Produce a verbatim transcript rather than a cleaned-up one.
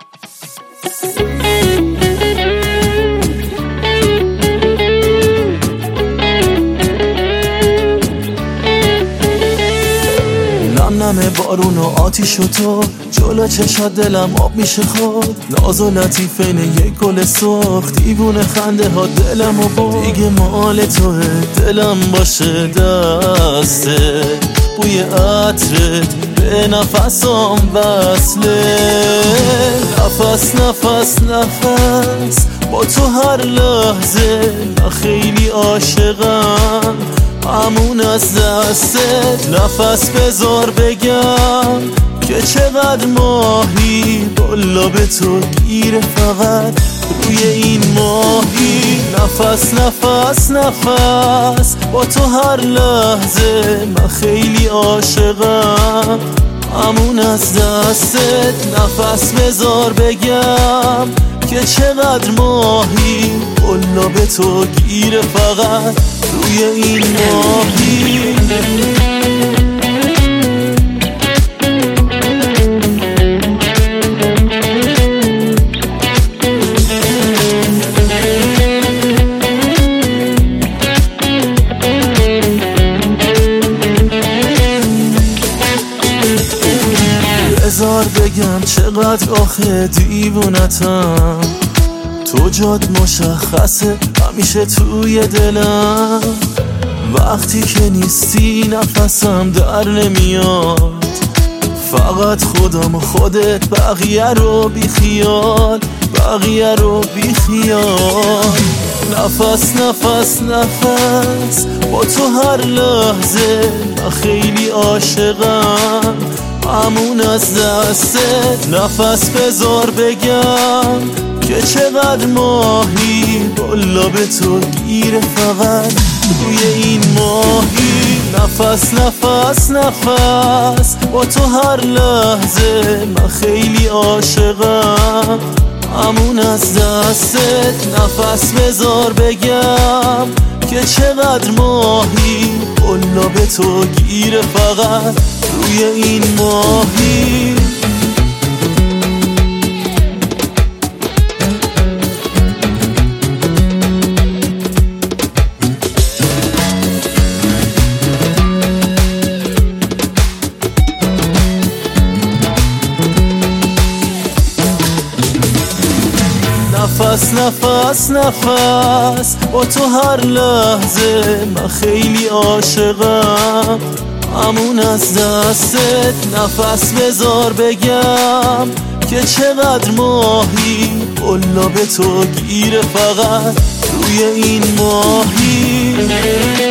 نم نم بارون و آتیش و تو جلو چشات دلم آب میشه خود ناز و لطیف اینه یک گل سرخ دیوونه خنده ها دلم و با دیگه مال توه دلم باشه دسته بوی عطرت به نفسام وصله نفس نفس نفس با تو هر لحظه من خیلی عاشقم همون از دستت نفس بذار بگم که چقدر ماهی بالا به تو گیره فقط روی این ماهی نفس نفس نفس با تو هر لحظه من خیلی عاشقم همون از دستت نفس بذار بگم که چقدر ماهی بالا به تو گیره فقط روی این ماهی بذار بگم چقدر آخه دیوونتم تو جات مشخصه همیشه توی دلم وقتی که نیستی نفسم در نمیاد فقط خودم و خودت بقیه رو بی خیال بقیه رو بی خیال نفس نفس نفس با تو هر لحظه من خیلی عاشقم همون از دستت نفس بذار بگم که چقدر ماهی بالا به تو گیره فقط روی این ماهی نفس نفس نفس با تو هر لحظه من خیلی عاشقم همون از دستت نفس بذار بگم که چقدر ماهی بالا به تو گیره فقط روی این ماهی نفس نفس نفس با تو هر لحظه من خیلی عاشقم همون از دستت نفس بذار بگم که چقدر ماهی بالا به تو گیره فقط روی این ماهی